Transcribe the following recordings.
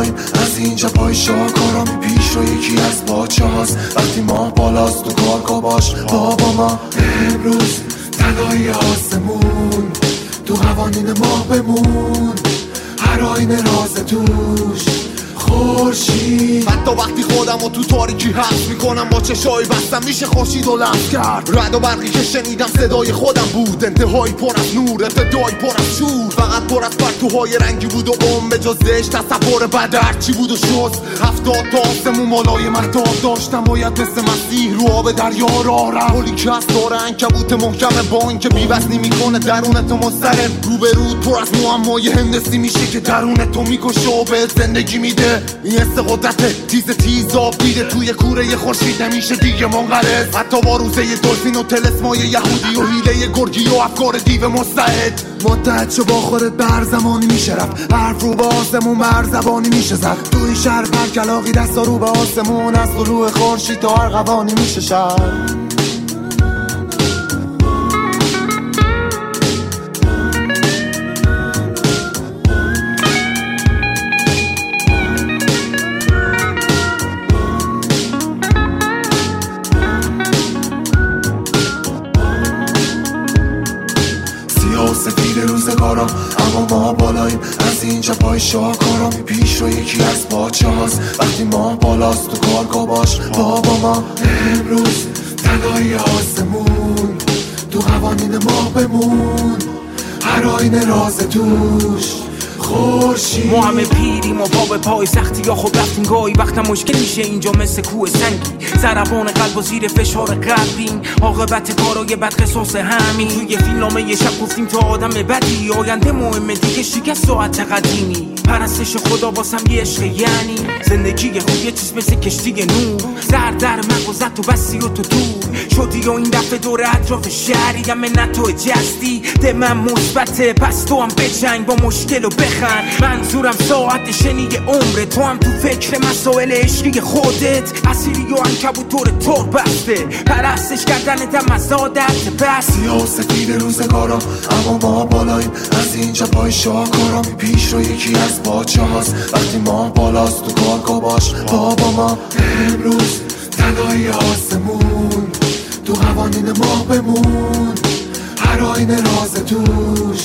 بالاییم، از اینجا پای شاهکارا پیش رو یکی از باچه هاست. وقتی ماه بالاست تو کارگاه باش بابا ما امروز تنهایی آسمون، تو قوانین ماه بمون، هر آینه راز توش خورشید. حتی وقتی خودمو تو تاریکی حس میکنم با چشای بستم میشه خورشید و لمس کرد. رعد و برقی که شنیدم صدای خودم بود، انتهایی پر از نور، ابتدایی پر از شور. فقط پر از پرتوهای رنگی بود و به جز دش تصور بد هرچی بود و شد. 70 تا آسمون مالای مهتاب داشتم، باید مثل مسیح رو آب دریا راه رفت. پلی که از داره عنکبوت محکم بان که بی‌وزنی میکنه درونتو مضطرب. روبرود پر از معمای هندسی میشه که درونتو میکشه و به زندگی میده. این حس قدرت تیز آب دیده توی کوره خورشید نمیشه دیگه منقرض. حتی با روزه دلفین و تلسمای یهودی و حیله گرگی و افکار دیو مستعد. متحد شو با خودت به هر زمانی میشه رفت، حرف رو به آسمون به هر زبانی میشه زد. تو این شهر پرکلاقی دستا رو به آسمون، از طلوع خورشید تا هر قوانی میشه شهر. سفید روزگارا اما ما بالاییم، از اینجا پای شاهکارا پیش رو یکی از باچه هاست. وقتی ماه بالاست تو کارگاه باش بابا ما امروز تنهایی آسمون، تو قوانین ماه بمون، هر آینه راز توش خورشید. ما همه پیریم و پا به پای سختی یا خب رفتیم گاهی وقتا مشکل میشه اینجا مثل کوه سنگی. ضربان قلب و زیر فشار قلبیم، عاقبت کارای بد قصاص همین. توی فیلمنامه یه شب گفتیم تو آدم بدی، آینده مهمه دیگه شکست ساعت قدیمی. پرستش خدا واسم یه عشق یعنی زندگی خوب یه چیز مثل کشتی نور. زر در مغزت و بسی و تو دور شدی و این دفعه دور اطراف شهری همه نه تو جستی. ده من مثبته پس تو هم بجنگ با مشکل و بخند. منظورم ساعت شنی عمره، تو هم تو فکر مسائل عشقی خودت. اسیری و عنکبوت طور طور بسته، پرستش کردن دم از عادت بس. سیاه و سفید روزگارا اما ما بالاییم، از اینجا پای شاهکارا پیش رو یکی از باچه هاست. وقتی ماه بالاست تو کارگاه باش بابا ما امروز تنهایی آسمون، تو قوانین ماه بمون، هر آینه راز توش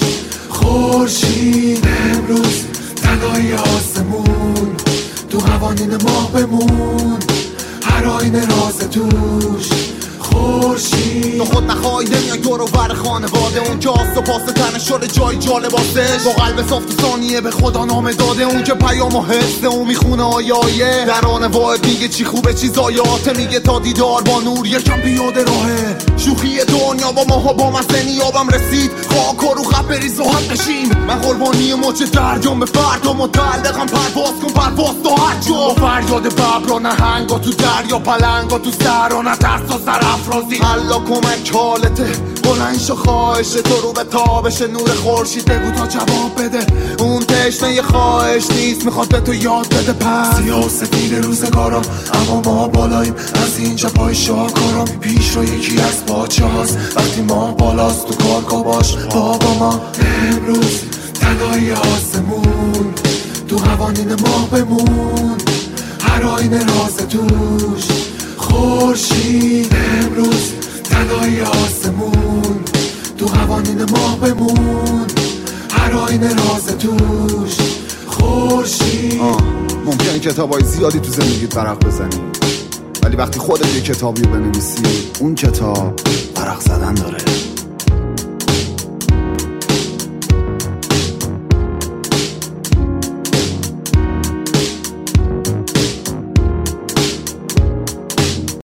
خورشید. امروز تنهایی آسمون، تو قوانین ماه بمون، هر آینه راز توش خورشید. تو خود نخواهی نمیای دور و بر خانواده، اون که آست و پاس تنه شده جای جالباتش. با قلب صاف تو ثانیه به خدا نامه داده، اون که پیام و حسه اون میخونه آیایه. در آن واحد میگه چی خوبه چی زایاته، میگه تا دیدار با نور یکم پیاده راهه. شوخی دنیا با ماها با مزه نیابم رسید، خاک و رو خط بریز و حد نشیم. من قربانی موج دردم به فردا متعلقم، پرواز کن پرواز تا هر جا. با فریاد ببر و نهنگا تو دریا، پلنگا تو سر و نترس و سرافرازی. الله کمک حالته بلند شو، خواهش تو رو به تابش نور خورشید بگو تا جواب بده. اون تشنه خواهش نیست میخواد به تو یاد بده. پس سیاه و سفید روزگارا اما ما بالاییم، از اینجا پای شاهکارا پیش رو یکی از باچه هاست. وقتی ماه بالاست تو کارگاه باش بابا ما امروز تنهایی آسمون، تو قوانین ماه بمون، هر آینه راز توش خورشید. امروز تنهایی آسمون، تو قوانین ماه بمون، هر آینه راز توش خورشید. ممکنه کتابای زیادی تو زندگیت ورق بزنی، ولی وقتی خودت یه کتابی رو بنویسی اون کتاب ورق زدن داره.